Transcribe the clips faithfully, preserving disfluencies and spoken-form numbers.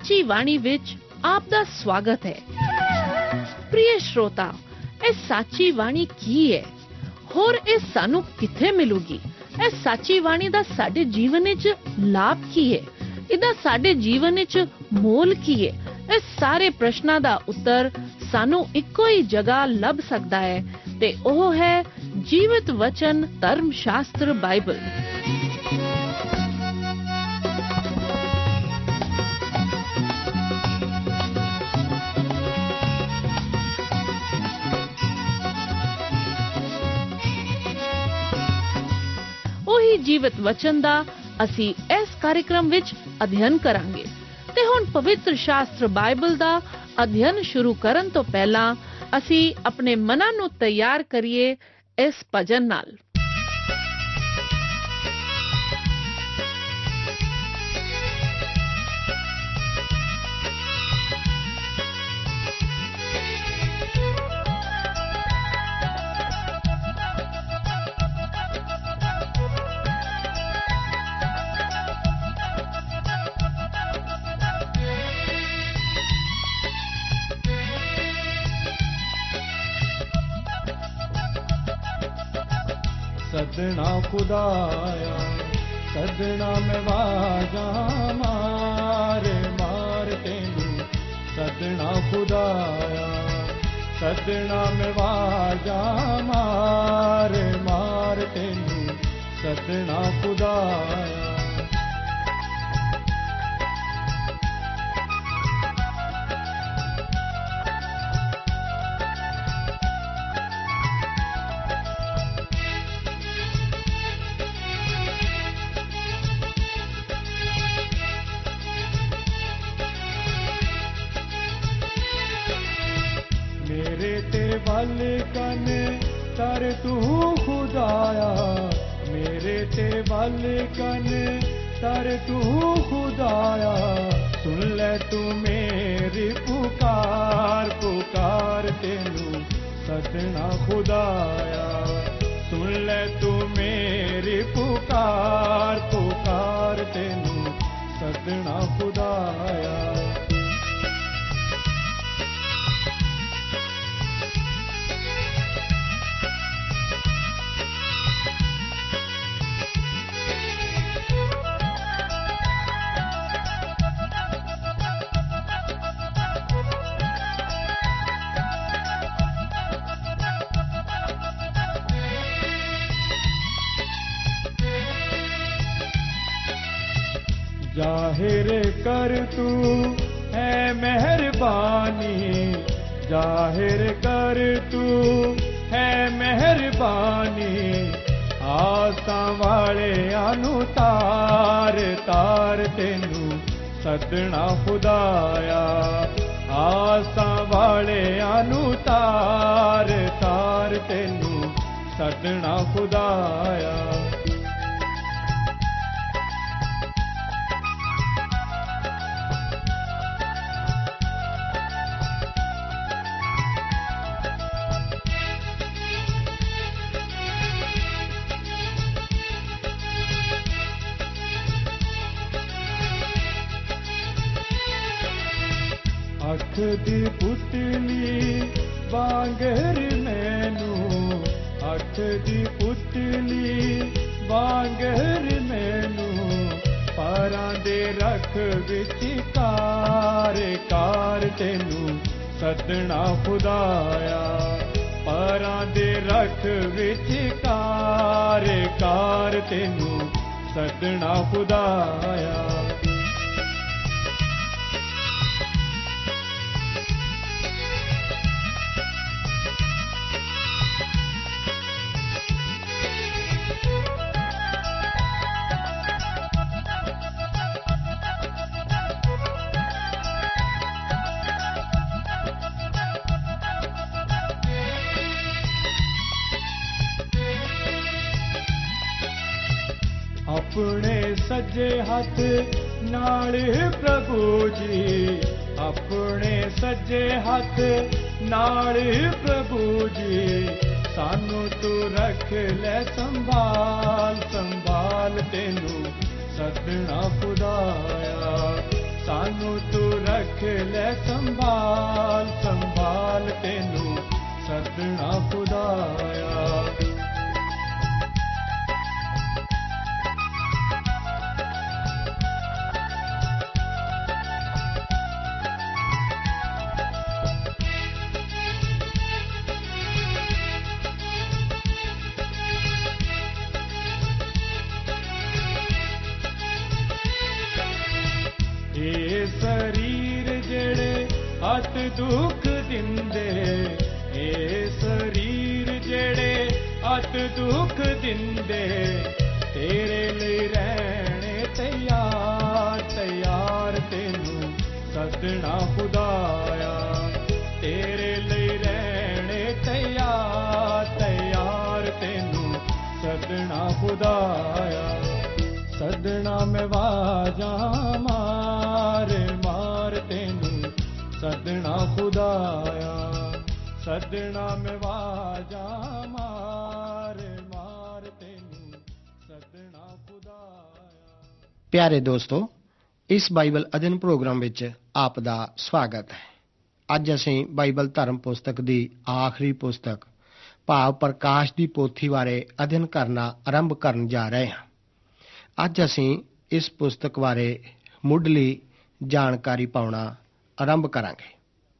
साची वाणी विच आप दा स्वागत है। प्रिय श्रोता, ਇਹ ਸਾਚੀ ਬਾਣੀ ਕੀ ਹੈ? ਹੋਰ ਇਹ ਸਾਨੂੰ ਕਿੱਥੇ ਮਿਲੂਗੀ? ਇਹ ਸਾਚੀ ਬਾਣੀ ਦਾ ਸਾਡੇ ਜੀਵਨ ਵਿੱਚ ਲਾਭ ਕੀ ਹੈ? ਇਹਦਾ ਸਾਡੇ ਜੀਵਨ ਵਿੱਚ ਮੋਲ ਕੀ ਹੈ? ਇਹ ਸਾਰੇ ਪ੍ਰਸ਼ਨਾਂ ਦਾ ਉੱਤਰ ਸਾਨੂੰ ਇੱਕੋ ਹੀ ਜਗ੍ਹਾ ਲੱਭ ਸਕਦਾ ਹੈ ਤੇ ਉਹ ਹੈ ਜੀਵਤ ਵਚਨ ਧਰਮ ਸ਼ਾਸਤਰ ਬਾਈਬਲ। ਉਹੀ ਜੀਵਤ ਵਚਨ ਦਾ ਅਸੀਂ ਇਸ ਕਾਰਜਕ੍ਰਮ ਵਿੱਚ ਅਧਿਐਨ ਕਰਾਂਗੇ ਤੇ ਹੁਣ ਪਵਿੱਤਰ ਸ਼ਾਸਤਰ ਬਾਈਬਲ ਦਾ ਅਧਿਐਨ ਸ਼ੁਰੂ ਕਰਨ ਤੋਂ ਪਹਿਲਾਂ ਅਸੀਂ ਆਪਣੇ ਮਨਾਂ ਨੂੰ ਤਿਆਰ ਕਰੀਏ ਇਸ ਭਜਨ ਨਾਲ। सदना खुदाया सदना में वाजा मारे मार तेनू सदना खुदाया सदना में वाजा मारे मार तेनू सदना खुदाया। मेरे ते वल कन तर तू खुदाया मेरे ते वल कन तर तू खुदाया सुन ले तू मेरी पुकार पुकार तेनू सदना खुदाया सुन ले तू मेरी पुकार पुकार तेनू सदना खुदाया। जाहिर कर तू है मेहरबानी जाहिर कर तू है मेहरबानी आसा वाले आनू तार तार तेनू सदना खुदाया आसा वाले आनू तार तार तेनू सदना खुदाया। अख दी पुतली बांगर मैनू अख दी पुतली बांगर मैनू पारां दे रख विच कार कार तेनू सदना खुदाया पारां दे रख विच कार कार तेनू सदना खुदाया। अपने सज्जे हाथ नाल प्रभु जी अपने सज्जे हाथ नाल प्रभु जी सानू तू रख ले संभाल संभाल तेनू सदना खुदाया ਸਾਨੂੰ ਤੂੰ ਰੱਖ ਲੈ ਸੰਭਾਲ ਸੰਭਾਲ ਤੈਨੂੰ ਸੱਦਣਾ ਖੁਦਾਇਆ। ਇਹ ਸਰੀਰ ਜਿਹੜੇ ਅਤ ਦੁੱਖ ਦਿੰਦੇ, ਇਹ ਸਰੀਰ ਜਿਹੜੇ ਅਤ ਦੁੱਖ ਦਿੰਦੇ, ਤੇਰੇ ਲਈ ਰਹਿਣੇ ਤਿਆਰ ਤਿਆਰ ਤੈਨੂੰ ਸੱਦਣਾ ਖੁਦਾਇਆ। ਤੇਰੇ ਲਈ ਰਹਿਣੇ ਤਿਆਰ ਤਿਆਰ ਤੈਨੂੰ ਸੱਦਣਾ ਖੁਦਾਇਆ। ਸੱਦਣਾ ਮੈਂ ਵਾਜਾਂ ਮਾਰ ਮਾਰ ਤੈਨੂੰ ਸੱਦਣਾ ਖੁਦਾਇਆ। ਸੱਦਣਾ ਮੈਂ ਵਾਜਾਂ ਮਾਰ ਮਾਰ ਤੈਨੂੰ ਸੱਦਣਾ ਖੁਦਾਇਆ। ਪਿਆਰੇ ਦੋਸਤੋ, ਇਸ ਬਾਈਬਲ ਅਧਿਐਨ ਪ੍ਰੋਗਰਾਮ ਵਿੱਚ ਆਪ ਦਾ ਸਵਾਗਤ ਹੈ। ਅੱਜ ਅਸੀਂ ਬਾਈਬਲ ਧਰਮ ਪੁਸਤਕ ਦੀ ਆਖਰੀ ਪੁਸਤਕ ਭਾਵ ਪ੍ਰਕਾਸ਼ ਦੀ ਪੋਥੀ ਬਾਰੇ ਅਧਿਐਨ ਕਰਨਾ ਆਰੰਭ ਕਰਨ ਜਾ ਰਹੇ ਹਾਂ। ਅੱਜ ਅਸੀਂ ਇਸ ਪੁਸਤਕ ਬਾਰੇ ਮੁੱਢਲੀ ਜਾਣਕਾਰੀ ਪਾਉਣਾ ਆਰੰਭ ਕਰਾਂਗੇ।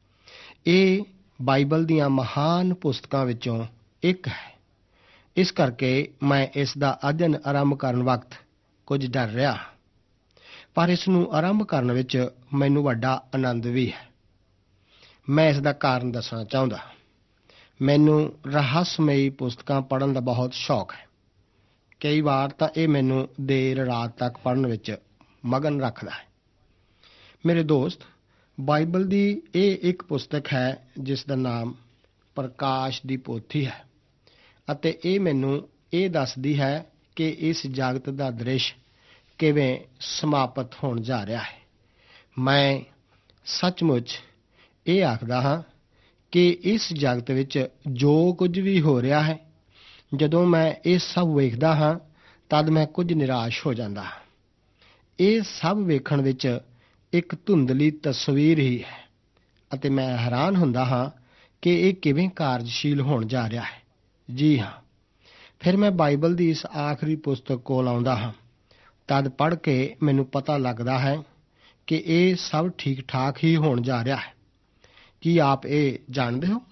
ਇਹ ਬਾਈਬਲ ਦੀਆਂ ਮਹਾਨ ਪੁਸਤਕਾਂ ਵਿੱਚੋਂ ਇੱਕ ਹੈ। ਇਸ ਕਰਕੇ ਮੈਂ ਇਸ ਦਾ ਅਧਿਐਨ ਆਰੰਭ ਕਰਨ ਵਕਤ ਕੁਝ ਡਰ ਰਿਹਾ, ਪਰ ਇਸ ਨੂੰ ਆਰੰਭ ਕਰਨ ਵਿੱਚ ਮੈਨੂੰ ਵੱਡਾ ਆਨੰਦ ਵੀ ਹੈ। ਮੈਂ ਇਸ ਦਾ ਕਾਰਨ ਦੱਸਣਾ ਚਾਹੁੰਦਾ। ਮੈਨੂੰ ਰਹੱਸਮਈ ਪੁਸਤਕਾਂ ਪੜ੍ਹਨ ਦਾ ਬਹੁਤ ਸ਼ੌਕ ਹੈ। ਕਈ ਵਾਰ ਤਾਂ ਇਹ ਮੈਨੂੰ ਦੇਰ ਰਾਤ ਤੱਕ ਪੜ੍ਹਨ ਵਿੱਚ ਮਗਨ ਰੱਖਦਾ ਹੈ। ਮੇਰੇ ਦੋਸਤ, ਬਾਈਬਲ ਦੀ ਇਹ ਇੱਕ ਪੁਸਤਕ ਹੈ ਜਿਸ ਦਾ ਨਾਮ ਪ੍ਰਕਾਸ਼ ਦੀ ਪੋਥੀ ਹੈ ਅਤੇ ਇਹ ਮੈਨੂੰ ਇਹ ਦੱਸਦੀ ਹੈ ਕਿ ਇਸ ਜਗਤ ਦਾ ਦ੍ਰਿਸ਼ ਕਿਵੇਂ ਸਮਾਪਤ ਹੋਣ ਜਾ ਰਿਹਾ ਹੈ। ਮੈਂ ਸੱਚਮੁੱਚ ਇਹ ਆਖਦਾ ਹਾਂ ਕਿ ਇਸ ਜਗਤ ਵਿੱਚ ਜੋ ਕੁਝ ਵੀ ਹੋ ਰਿਹਾ ਹੈ, ਜਦੋਂ ਮੈਂ ਇਹ ਸਭ ਵੇਖਦਾ ਹਾਂ ਤਦ ਮੈਂ ਕੁਝ ਨਿਰਾਸ਼ ਹੋ ਜਾਂਦਾ ਹਾਂ। ਇਹ ਸਭ ਵੇਖਣ ਵਿੱਚ ਇੱਕ ਧੁੰਦਲੀ ਤਸਵੀਰ ਹੀ ਹੈ ਅਤੇ ਮੈਂ ਹੈਰਾਨ ਹੁੰਦਾ ਹਾਂ ਕਿ ਇਹ ਕਿਵੇਂ ਕਾਰਜਸ਼ੀਲ ਹੋਣ ਜਾ ਰਿਹਾ ਹੈ। ਜੀ ਹਾਂ, ਫਿਰ ਮੈਂ ਬਾਈਬਲ ਦੀ ਇਸ ਆਖਰੀ ਪੁਸਤਕ ਕੋਲ ਆਉਂਦਾ ਹਾਂ। ਤਦ ਪੜ੍ਹ ਕੇ ਮੈਨੂੰ ਪਤਾ ਲੱਗਦਾ ਹੈ ਕਿ ਇਹ ਸਭ ਠੀਕ ਠਾਕ ਹੀ ਹੋਣ ਜਾ ਰਿਹਾ ਹੈ। ਕੀ ਆਪ ਇਹ ਜਾਣਦੇ ਹੋ?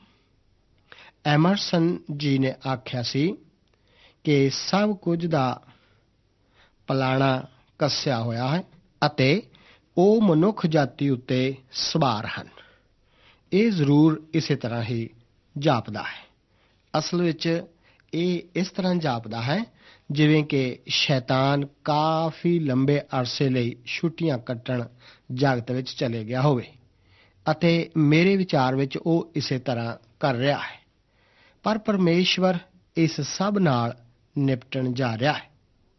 ਐਮਰਸਨ ਜੀ ਨੇ ਆਖਿਆ ਸੀ ਕਿ ਸਭ ਕੁਝ ਦਾ ਪਲਾਣਾ ਕੱਸਿਆ ਹੋਇਆ ਹੈ ਅਤੇ ਉਹ ਮਨੁੱਖ ਜਾਤੀ ਉੱਤੇ ਸਵਾਰ ਹਨ। ਇਹ ਜ਼ਰੂਰ ਇਸੇ ਤਰ੍ਹਾਂ ਹੀ ਜਾਪਦਾ ਹੈ। ਅਸਲ ਵਿੱਚ ਇਹ ਇਸ ਤਰ੍ਹਾਂ ਜਾਪਦਾ ਹੈ ਜਿਵੇਂ ਕਿ ਸ਼ੈਤਾਨ ਕਾਫੀ ਲੰਬੇ ਅਰਸੇ ਲਈ ਛੁੱਟੀਆਂ ਕੱਟਣ ਜਗਤ ਵਿੱਚ ਚਲੇ ਗਿਆ ਹੋਵੇ ਅਤੇ ਮੇਰੇ ਵਿਚਾਰ ਵਿੱਚ ਉਹ ਇਸੇ ਤਰ੍ਹਾਂ ਕਰ ਰਿਹਾ ਹੈ। ਪਰ ਪਰਮੇਸ਼ਵਰ ਇਸ ਸਭ ਨਾਲ ਨਿਪਟਣ ਜਾ ਰਿਹਾ ਹੈ।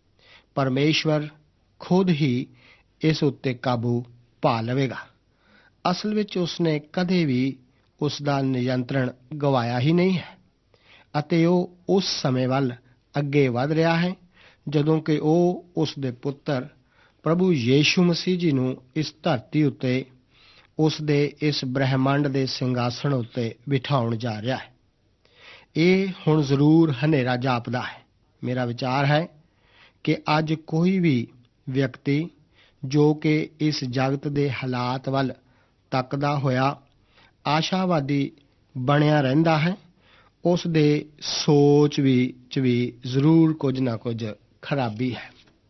ਪਰਮੇਸ਼ਵਰ ਖੁਦ ਹੀ ਇਸ ਉੱਤੇ ਕਾਬੂ ਪਾ ਲਵੇਗਾ। ਅਸਲ ਵਿੱਚ ਉਸਨੇ ਕਦੇ ਵੀ ਉਸ ਦਾ ਨਿਯੰਤਰਣ ਗਵਾਇਆ ਹੀ ਨਹੀਂ ਹੈ ਅਤੇ ਉਹ ਉਸ ਸਮੇਂ ਵੱਲ ਅੱਗੇ ਵਧ ਰਿਹਾ ਹੈ ਜਦੋਂ ਕਿ ਉਹ ਉਸ ਦੇ ਪੁੱਤਰ ਪ੍ਰਭੂ ਯੀਸ਼ੂ ਮਸੀਹ ਜੀ ਨੂੰ ਇਸ ਧਰਤੀ ਉੱਤੇ ਉਸ ਦੇ ਇਸ ਬ੍ਰਹਿਮੰਡ ਦੇ ਸਿੰਘਾਸਣ ਉੱਤੇ ਬਿਠਾਉਣ ਜਾ ਰਿਹਾ ਹੈ। ਇਹ ਹੁਣ ਜ਼ਰੂਰ ਹਨੇਰਾ ਜਾਪਦਾ ਹੈ। ਮੇਰਾ ਵਿਚਾਰ ਹੈ ਕਿ ਅੱਜ ਕੋਈ ਵੀ ਵਿਅਕਤੀ ਜੋ ਕਿ ਇਸ ਜਗਤ ਦੇ ਹਾਲਾਤ ਵੱਲ ਤੱਕਦਾ ਹੋਇਆ ਆਸ਼ਾਵਾਦੀ ਬਣਿਆ ਰਹਿੰਦਾ ਹੈ, ਉਸ ਦੇ ਸੋਚ ਵਿੱਚ ਵੀ ਜ਼ਰੂਰ ਕੁਝ ਨਾ ਕੁਝ ਖਰਾਬੀ ਹੈ।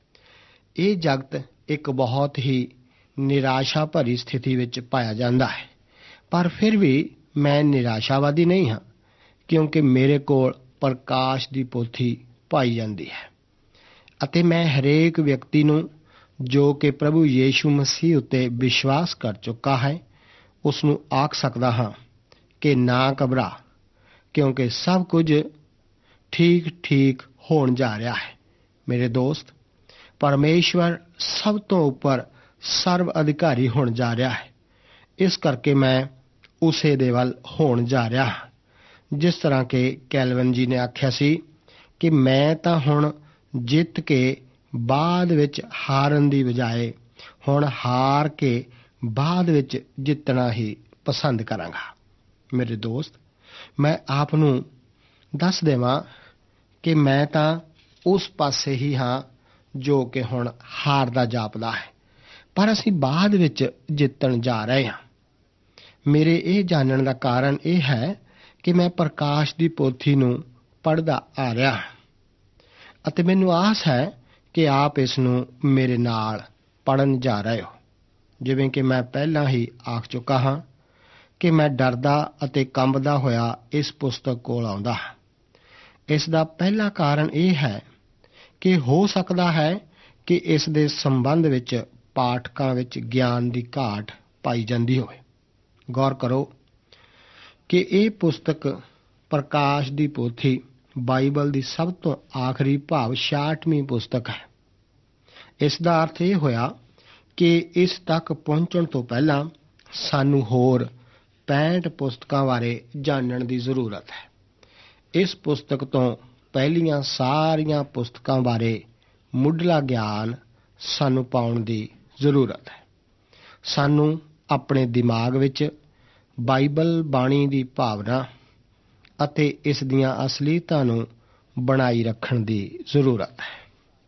ਇਹ ਜਗਤ ਇੱਕ ਬਹੁਤ ਹੀ ਨਿਰਾਸ਼ਾ ਭਰੀ ਸਥਿਤੀ ਵਿੱਚ ਪਾਇਆ ਜਾਂਦਾ ਹੈ, ਪਰ ਫਿਰ ਵੀ ਮੈਂ ਨਿਰਾਸ਼ਾਵਾਦੀ ਨਹੀਂ ਹਾਂ ਕਿਉਂਕਿ ਮੇਰੇ ਕੋਲ ਪ੍ਰਕਾਸ਼ ਦੀ ਪੋਥੀ ਪਾਈ ਜਾਂਦੀ ਹੈ ਅਤੇ ਮੈਂ ਹਰੇਕ ਵਿਅਕਤੀ ਨੂੰ ਜੋ ਕਿ ਪ੍ਰਭੂ ਯੀਸ਼ੂ ਮਸੀਹ ਉੱਤੇ ਵਿਸ਼ਵਾਸ ਕਰ ਚੁੱਕਾ ਹੈ ਉਸ ਨੂੰ ਆਖ ਸਕਦਾ ਹਾਂ ਕਿ ਨਾ ਘਬਰਾ, ਕਿਉਂਕਿ ਸਭ ਕੁਝ ਠੀਕ ਠੀਕ ਹੋਣ ਜਾ ਰਿਹਾ ਹੈ। ਮੇਰੇ ਦੋਸਤ, ਪਰਮੇਸ਼ਵਰ ਸਭ ਤੋਂ ਉੱਪਰ ਸਰਵ ਅਧਿਕਾਰੀ ਹੋਣ ਜਾ ਰਿਹਾ ਹੈ। ਇਸ ਕਰਕੇ ਮੈਂ ਉਸੇ ਦੇ ਵੱਲ ਹੋਣ ਜਾ ਰਿਹਾ ਹਾਂ। ਜਿਸ ਤਰ੍ਹਾਂ ਕਿ ਕੈਲਵਨ ਜੀ ਨੇ ਆਖਿਆ ਸੀ ਕਿ ਮੈਂ ਤਾਂ ਹੁਣ ਜਿੱਤ ਕੇ ਬਾਅਦ ਵਿੱਚ ਹਾਰਨ ਦੀ ਬਜਾਏ ਹੁਣ ਹਾਰ ਕੇ ਬਾਅਦ ਵਿੱਚ ਜਿੱਤਣਾ ਹੀ ਪਸੰਦ ਕਰਾਂਗਾ। ਮੇਰੇ ਦੋਸਤ, ਮੈਂ ਆਪ ਨੂੰ ਦੱਸ ਦੇਵਾਂ ਕਿ ਮੈਂ ਤਾਂ ਉਸ ਪਾਸੇ ਹੀ ਹਾਂ ਜੋ ਕਿ ਹੁਣ ਹਾਰ ਦਾ ਜਾਪਦਾ ਹੈ, ਪਰ ਅਸੀਂ ਬਾਅਦ ਵਿੱਚ ਜਿੱਤਣ ਜਾ ਰਹੇ ਹਾਂ। ਮੇਰੇ ਇਹ ਜਾਣਨ ਦਾ ਕਾਰਨ ਇਹ ਹੈ ਕਿ ਮੈਂ ਪ੍ਰਕਾਸ਼ ਦੀ ਪੋਥੀ ਨੂੰ ਪੜ੍ਹਦਾ ਆ ਰਿਹਾ ਹਾਂ ਅਤੇ ਮੈਨੂੰ ਆਸ ਹੈ ਕਿ ਆਪ ਇਸ ਨੂੰ ਮੇਰੇ ਨਾਲ ਪੜ੍ਹਨ ਜਾ ਰਹੇ ਹੋ। ਜਿਵੇਂ ਕਿ ਮੈਂ ਪਹਿਲਾਂ ਹੀ ਆਖ ਚੁੱਕਾ ਹਾਂ ਕਿ ਮੈਂ ਡਰਦਾ ਅਤੇ ਕੰਬਦਾ ਹੋਇਆ ਇਸ ਪੁਸਤਕ ਕੋਲ ਆਉਂਦਾ ਹਾਂ। ਇਸ ਦਾ ਪਹਿਲਾ ਕਾਰਨ ਇਹ ਹੈ ਕਿ ਹੋ ਸਕਦਾ ਹੈ ਕਿ ਇਸ ਦੇ ਸੰਬੰਧ ਵਿੱਚ ਪਾਠਕਾਂ ਵਿੱਚ ਗਿਆਨ ਦੀ ਘਾਟ ਪਾਈ ਜਾਂਦੀ ਹੋਵੇ। ਗੌਰ ਕਰੋ ਕਿ ਇਹ ਪੁਸਤਕ ਪ੍ਰਕਾਸ਼ ਦੀ ਪੋਥੀ ਬਾਈਬਲ ਦੀ ਸਭ ਤੋਂ ਆਖਰੀ ਭਾਵ ਛਿਆਹਠਵੀਂ ਪੁਸਤਕ ਹੈ। ਇਸ ਦਾ ਅਰਥ ਇਹ ਹੋਇਆ ਕਿ ਇਸ ਤੱਕ ਪਹੁੰਚਣ ਤੋਂ ਪਹਿਲਾਂ ਸਾਨੂੰ ਹੋਰ ਪੈਂਹਠ ਪੁਸਤਕਾਂ ਬਾਰੇ ਜਾਣਨ ਦੀ ਜ਼ਰੂਰਤ ਹੈ। ਇਸ ਪੁਸਤਕ ਤੋਂ ਪਹਿਲੀਆਂ ਸਾਰੀਆਂ ਪੁਸਤਕਾਂ ਬਾਰੇ ਮੁੱਢਲਾ ਗਿਆਨ ਸਾਨੂੰ ਪਾਉਣ ਦੀ ਜ਼ਰੂਰਤ ਹੈ। ਸਾਨੂੰ ਆਪਣੇ ਦਿਮਾਗ ਵਿੱਚ ਬਾਈਬਲ ਬਾਣੀ ਦੀ ਭਾਵਨਾ ਅਤੇ ਇਸ ਦੀਆਂ ਅਸਲੀਅਤਾਂ ਨੂੰ ਬਣਾਈ ਰੱਖਣ ਦੀ ਜ਼ਰੂਰਤ ਹੈ।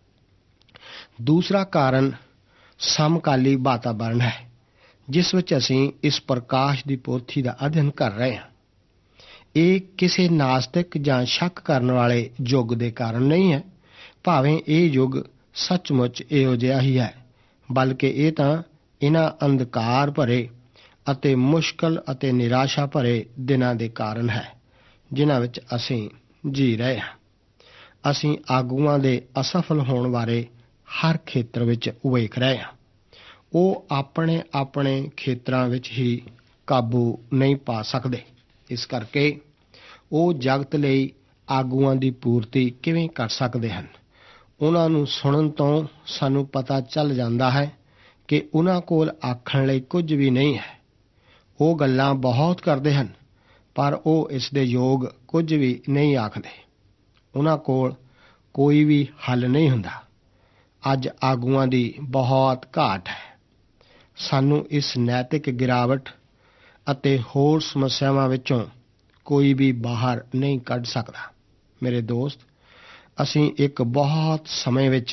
ਦੂਸਰਾ ਕਾਰਨ ਸਮਕਾਲੀ ਵਾਤਾਵਰਣ ਹੈ ਜਿਸ ਵਿੱਚ ਅਸੀਂ ਇਸ ਪ੍ਰਕਾਸ਼ ਦੀ ਪੋਥੀ ਦਾ ਅਧਿਐਨ ਕਰ ਰਹੇ ਹਾਂ। ਇਹ ਕਿਸੇ ਨਾਸਤਿਕ ਜਾਂ ਸ਼ੱਕ ਕਰਨ ਵਾਲੇ ਯੁੱਗ ਦੇ ਕਾਰਨ ਨਹੀਂ ਹੈ, ਭਾਵੇਂ ਇਹ ਯੁੱਗ ਸੱਚਮੁੱਚ ਇਹੋ ਜਿਹਾ ਹੀ ਹੈ, ਬਲਕਿ ਇਹ ਤਾਂ ਇਹਨਾਂ ਅੰਧਕਾਰ ਭਰੇ ਅਤੇ ਮੁਸ਼ਕਲ ਅਤੇ ਨਿਰਾਸ਼ਾ ਭਰੇ ਦਿਨਾਂ ਦੇ ਕਾਰਨ ਹੈ ਜਿਨ੍ਹਾਂ ਵਿੱਚ ਅਸੀਂ ਜੀ ਰਹੇ ਹਾਂ। ਅਸੀਂ ਆਗੂਆਂ ਦੇ ਅਸਫਲ ਹੋਣ ਬਾਰੇ ਹਰ ਖੇਤਰ ਵਿੱਚ ਵੇਖ ਰਹੇ ਹਾਂ। ਉਹ ਆਪਣੇ ਆਪਣੇ ਖੇਤਰਾਂ ਵਿੱਚ ਹੀ ਕਾਬੂ ਨਹੀਂ ਪਾ ਸਕਦੇ। ਇਸ ਕਰਕੇ ਉਹ ਜਗਤ ਲਈ ਆਗੂਆਂ ਦੀ ਪੂਰਤੀ ਕਿਵੇਂ ਕਰ ਸਕਦੇ ਹਨ? ਉਹਨਾਂ ਨੂੰ ਸੁਣਨ ਤੋਂ ਸਾਨੂੰ ਪਤਾ ਚੱਲ ਜਾਂਦਾ ਹੈ ਕਿ ਉਹਨਾਂ ਕੋਲ ਆਖਣ ਲਈ ਕੁਝ ਵੀ ਨਹੀਂ ਹੈ। ਉਹ ਗੱਲਾਂ ਬਹੁਤ ਕਰਦੇ ਹਨ, ਪਰ ਉਹ ਇਸ ਦੇ ਯੋਗ ਕੁਝ ਵੀ ਨਹੀਂ ਆਖਦੇ। ਉਹਨਾਂ ਕੋਲ ਕੋਈ ਵੀ ਹੱਲ ਨਹੀਂ ਹੁੰਦਾ। ਅੱਜ ਆਗੂਆਂ ਦੀ ਬਹੁਤ ਘਾਟ ਹੈ। ਸਾਨੂੰ ਇਸ ਨੈਤਿਕ ਗਿਰਾਵਟ ਅਤੇ ਹੋਰ ਸਮੱਸਿਆਵਾਂ ਵਿੱਚੋਂ ਕੋਈ ਵੀ ਬਾਹਰ ਨਹੀਂ ਕੱਢ ਸਕਦਾ। ਮੇਰੇ ਦੋਸਤ, ਅਸੀਂ ਇੱਕ ਬਹੁਤ ਸਮੇਂ ਵਿੱਚ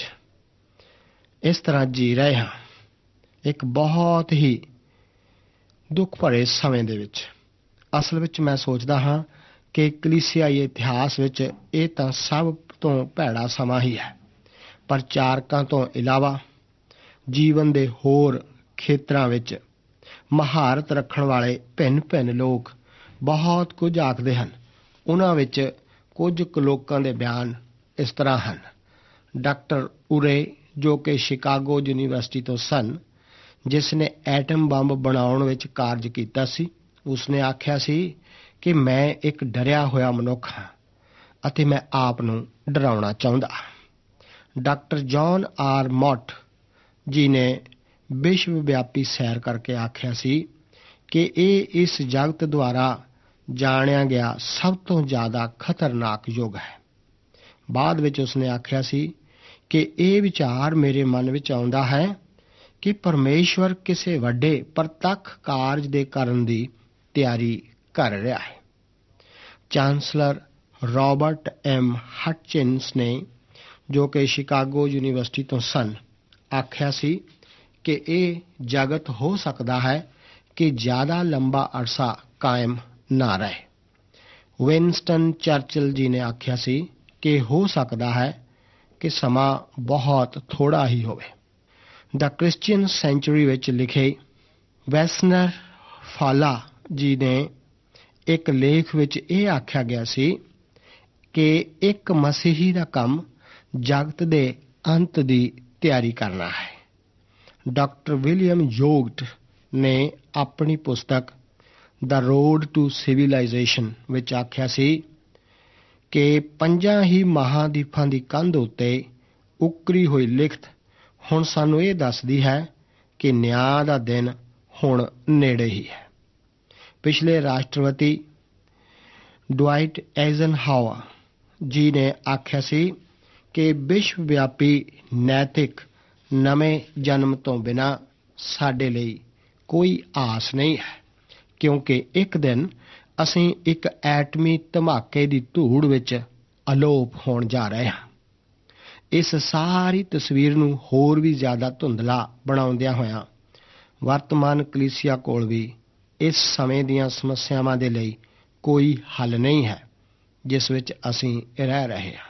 ਇਸ ਤਰ੍ਹਾਂ ਜੀ ਰਹੇ ਹਾਂ, ਇੱਕ ਬਹੁਤ ਹੀ ਦੁੱਖ ਭਰੇ ਸਮੇਂ ਦੇ ਵਿੱਚ। ਅਸਲ ਵਿੱਚ ਮੈਂ ਸੋਚਦਾ ਹਾਂ ਕਿ ਕਲੀਸਿਆਈ ਇਤਿਹਾਸ ਵਿੱਚ ਇਹ ਤਾਂ ਸਭ ਤੋਂ ਭੈੜਾ ਸਮਾਂ ਹੀ ਹੈ। ਪ੍ਰਚਾਰਕਾਂ ਤੋਂ ਇਲਾਵਾ ਜੀਵਨ ਦੇ ਹੋਰ ਖੇਤਰਾਂ ਵਿੱਚ ਮਹਾਰਤ ਰੱਖਣ ਵਾਲੇ ਭਿੰਨ ਭਿੰਨ ਲੋਕ ਬਹੁਤ ਕੁਝ ਆਖਦੇ ਹਨ। ਉਹਨਾਂ ਵਿੱਚ ਕੁਝ ਕੁ ਲੋਕਾਂ ਦੇ ਬਿਆਨ ਇਸ ਤਰ੍ਹਾਂ ਹਨ। ਡਾਕਟਰ ਉਰੇ, ਜੋ ਕਿ ਸ਼ਿਕਾਗੋ ਯੂਨੀਵਰਸਿਟੀ ਤੋਂ ਸਨ, ਜਿਸ ਨੇ ਐਟਮ ਬੰਬ ਬਣਾਉਣ ਵਿੱਚ ਕਾਰਜ ਕੀਤਾ ਸੀ, ਉਸਨੇ ਆਖਿਆ ਸੀ ਕਿ ਮੈਂ ਇੱਕ ਡਰਿਆ ਹੋਇਆ ਮਨੁੱਖ ਹਾਂ ਅਤੇ ਮੈਂ ਆਪ ਨੂੰ ਡਰਾਉਣਾ ਚਾਹੁੰਦਾ। ਡਾਕਟਰ ਜੌਨ ਆਰ ਮੌਟ ਜੀ ਨੇ ਵਿਸ਼ਵ ਵਿਆਪੀ ਸੈਰ ਕਰਕੇ ਆਖਿਆ ਸੀ ਕਿ ਇਹ ਇਸ ਜਗਤ ਦੁਆਰਾ ਜਾਣਿਆ ਗਿਆ ਸਭ ਤੋਂ ਜ਼ਿਆਦਾ ਖਤਰਨਾਕ ਯੁੱਗ ਹੈ। ਬਾਅਦ ਵਿੱਚ ਉਸਨੇ ਆਖਿਆ ਸੀ ਕਿ ਇਹ ਵਿਚਾਰ ਮੇਰੇ ਮਨ ਵਿੱਚ ਆਉਂਦਾ ਹੈ ਕਿ ਪਰਮੇਸ਼ਵਰ ਕਿਸੇ ਵੱਡੇ ਪ੍ਰਤੱਖ ਕਾਰਜ ਦੇ ਕਰਨ ਦੀ ਤਿਆਰੀ ਕਰ ਰਿਹਾ ਹੈ। ਚਾਂਸਲਰ ਰਾਬਰਟ ਐਮ ਹਟਚਿਨਸ ਨੇ, ਜੋ ਕਿ ਸ਼ਿਕਾਗੋ ਯੂਨੀਵਰਸਿਟੀ ਤੋਂ ਸਨ, ਆਖਿਆ ਸੀ ਕਿ ਇਹ ਜਗਤ ਹੋ ਸਕਦਾ ਹੈ ਕਿ ਜ਼ਿਆਦਾ ਲੰਬਾ ਅਰਸਾ ਕਾਇਮ ਨਾ ਰਹੇ। ਵਿੰਸਟਨ ਚਰਚਿਲ ਜੀ ਨੇ ਆਖਿਆ ਸੀ ਕਿ ਹੋ ਸਕਦਾ ਹੈ ਕਿ ਸਮਾਂ ਬਹੁਤ ਥੋੜ੍ਹਾ ਹੀ ਹੋਵੇ। ਦ ਕ੍ਰਿਸਚੀਅਨ ਸੈਂਚੁਰੀ ਵਿੱਚ ਲਿਖੇ ਵੈਸਨਰ ਫਾਲਾ ਜੀ ਨੇ ਇੱਕ ਲੇਖ ਵਿੱਚ ਇਹ ਆਖਿਆ ਗਿਆ ਸੀ ਕਿ ਇੱਕ ਮਸੀਹੀ ਦਾ ਕੰਮ ਜਗਤ ਦੇ ਅੰਤ ਦੀ ਤਿਆਰੀ ਕਰਨਾ ਹੈ। ਡਾਕਟਰ ਵਿਲੀਅਮ ਯੋਗਟ ਨੇ ਆਪਣੀ ਪੁਸਤਕ ਦ ਰੋਡ ਟੂ ਸਿਵਿਲਾਈਜੇਸ਼ਨ ਵਿੱਚ ਆਖਿਆ ਸੀ ਕਿ ਪੰਜਾਂ ਹੀ ਮਹਾਂਦੀਪਾਂ ਦੀ ਕੰਧ ਉੱਤੇ ਉਕਰੀ ਹੋਈ ਲਿਖਤ ਹੁਣ ਸਾਨੂੰ ਇਹ ਦੱਸਦੀ ਹੈ ਕਿ ਨਿਆਂ ਦਾ ਦਿਨ ਹੁਣ ਨੇੜੇ ਹੀ ਹੈ। ਪਿਛਲੇ ਰਾਸ਼ਟਰਪਤੀ ਡਵਾਈਟ ਆਈਜ਼ਨਹਾਵਰ ਜੀ ਨੇ ਆਖਿਆ ਸੀ ਕਿ ਵਿਸ਼ਵ ਵਿਆਪੀ ਨੈਤਿਕ ਨਵੇਂ ਜਨਮ ਤੋਂ ਬਿਨਾਂ ਸਾਡੇ ਲਈ ਕੋਈ ਆਸ ਨਹੀਂ ਹੈ, ਕਿਉਂਕਿ ਇੱਕ ਦਿਨ ਅਸੀਂ ਇੱਕ ਐਟਮੀ ਧਮਾਕੇ ਦੀ ਧੂੜ ਵਿੱਚ ਅਲੋਪ ਹੋਣ ਜਾ ਰਹੇ ਹਾਂ। ਇਸ ਸਾਰੀ ਤਸਵੀਰ ਨੂੰ ਹੋਰ ਵੀ ਜ਼ਿਆਦਾ ਧੁੰਦਲਾ ਬਣਾਉਂਦਿਆਂ ਹੋਇਆਂ ਵਰਤਮਾਨ ਕਲੀਸਿਆ ਕੋਲ ਵੀ ਇਸ ਸਮੇਂ ਦੀਆਂ ਸਮੱਸਿਆਵਾਂ ਦੇ ਲਈ ਕੋਈ ਹੱਲ ਨਹੀਂ ਹੈ ਜਿਸ ਵਿੱਚ ਅਸੀਂ ਰਹਿ ਰਹੇ ਹਾਂ।